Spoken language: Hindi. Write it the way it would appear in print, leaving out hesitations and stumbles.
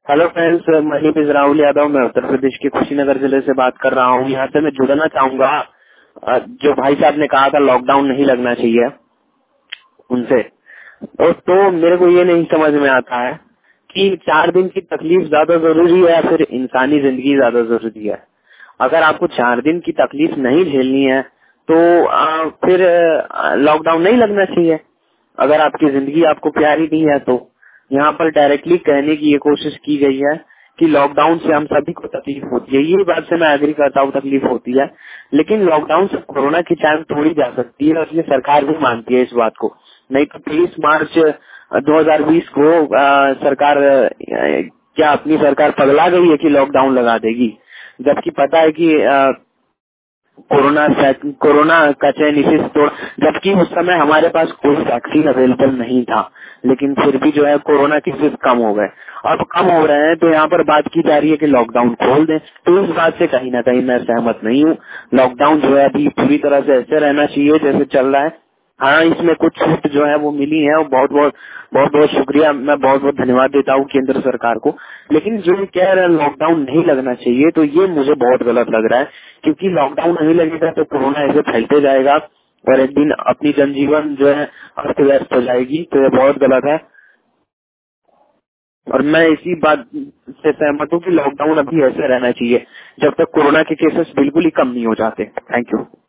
Hello friends, my name is Rahul Yadav. मैं उत्तर प्रदेश के कुशीनगर जिले से बात कर रहा हूँ। यहाँ से मैं जुड़ना चाहूंगा जो भाई साहब ने कहा था लॉकडाउन नहीं लगना चाहिए उनसे। तो मेरे को ये नहीं समझ में आता है कि 4 दिन की तकलीफ ज्यादा जरूरी है या फिर इंसानी जिंदगी ज्यादा जरूरी है। अगर आपको 4 दिन की तकलीफ नहीं झेलनी है तो फिर लॉकडाउन नहीं लगना चाहिए। अगर आपकी जिंदगी आपको प्यारी नहीं है तो यहाँ पर डायरेक्टली कहने की ये कोशिश की गई है कि लॉकडाउन से हम सभी को तकलीफ होती है। ये बात से मैं एग्री करता हूँ, तकलीफ होती है, लेकिन लॉकडाउन से कोरोना की जान तोड़ी जा सकती है और ये सरकार भी मानती है इस बात को। नहीं तो 23 मार्च 2020 को सरकार क्या अपनी सरकार पगला गई है कि लॉकडाउन लगा देगी, जबकि पता है कि कोरोना का चैन इसी से तोड़, जबकि उस समय हमारे पास कोई वैक्सीन अवेलेबल नहीं था, लेकिन फिर भी जो है कोरोना केसेस कम हो गए। अब कम हो रहे हैं तो यहाँ पर बात की जा रही है कि लॉकडाउन खोल दें, तो इस बात से कहीं ना कहीं मैं सहमत नहीं हूँ। लॉकडाउन जो है अभी पूरी तरह से ऐसे रहना चाहिए जैसे चल रहा है। हाँ, इसमें कुछ छूट जो है वो मिली है और बहुत बहुत शुक्रिया, मैं बहुत बहुत धन्यवाद देता हूँ केंद्र सरकार को। लेकिन जो ये कह रहे हैं लॉकडाउन नहीं लगना चाहिए, तो ये मुझे बहुत गलत लग रहा है, क्योंकि लॉकडाउन नहीं लगेगा तो कोरोना ऐसे फैलते जाएगा और एक दिन अपनी जनजीवन जो है अस्त व्यस्त हो जाएगी। तो ये बहुत गलत है और मैं इसी बात से सहमत हूँ कि लॉकडाउन अभी ऐसे रहना चाहिए जब तक कोरोना के केसेस बिल्कुल ही कम नहीं हो जाते। Thank you.